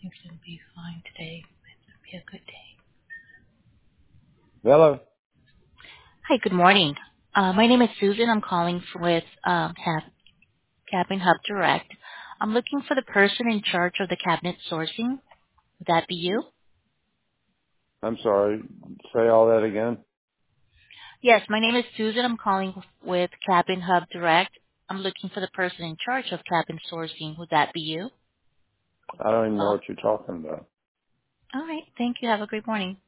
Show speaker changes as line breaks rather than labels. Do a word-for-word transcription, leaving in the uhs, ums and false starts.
It's gonna be fine today. It's gonna be a good day.
Hello.
Hi, good morning. Uh, my name is Susan. I'm calling with um, Cap- Cabin Hub Direct. I'm looking for the person in charge of the cabinet sourcing. Would that be you?
I'm sorry. Say all that again.
Yes, my name is Susan. I'm calling with Cabin Hub Direct. I'm looking for the person in charge of cabin sourcing. Would that be you?
I don't even know
Oh,
what you're talking about.
all right. Thank you. Have a great morning.